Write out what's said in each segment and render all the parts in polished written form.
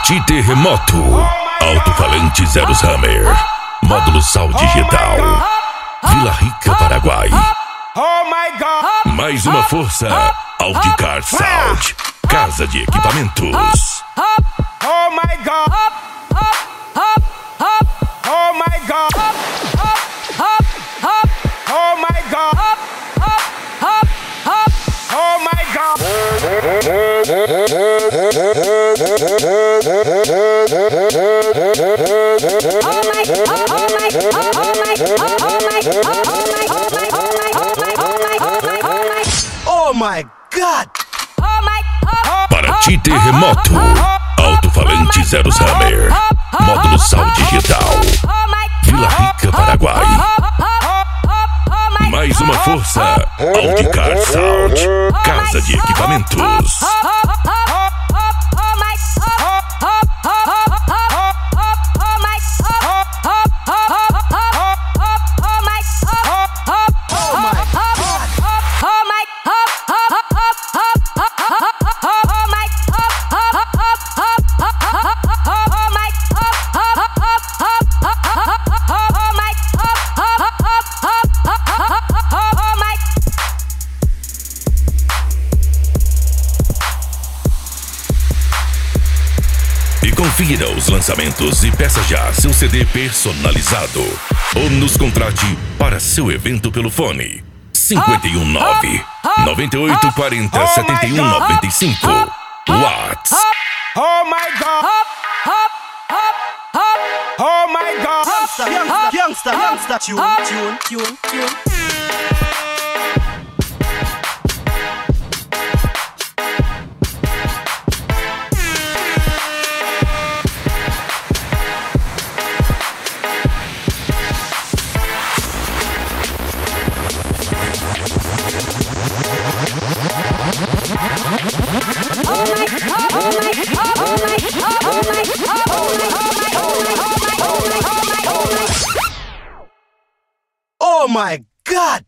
Paraty Terremoto, alto-falante Zeros Hammer, módulo Sal Digital, Vila Rica, Paraguai. Mais uma força, Audicar Sound, casa de equipamentos. Oh my God. Oh my God. Oh my God. Oh my God. Oh my God. Paraty Terremoto, alto-falante Zeros Hammer, módulo Sal Digital, Vila Rica, Paraguai. Mais uma força, Audicar Sound, casa de equipamentos. Confira os lançamentos e peça já seu CD personalizado. Ou nos contrate para seu evento pelo fone 519 9840 7195. Whats? Oh my God. Oh my God. Youngster, tune. Oh my God!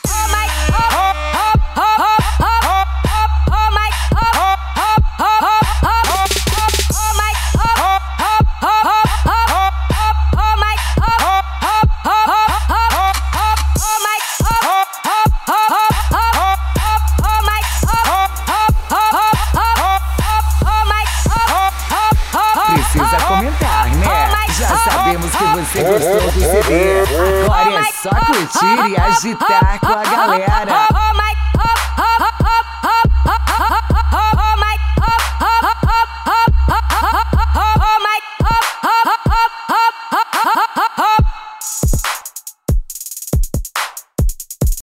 Precisa comentar, né? Já sabemos que você gostou do CD. Agora é só curtir e agitar com a galera.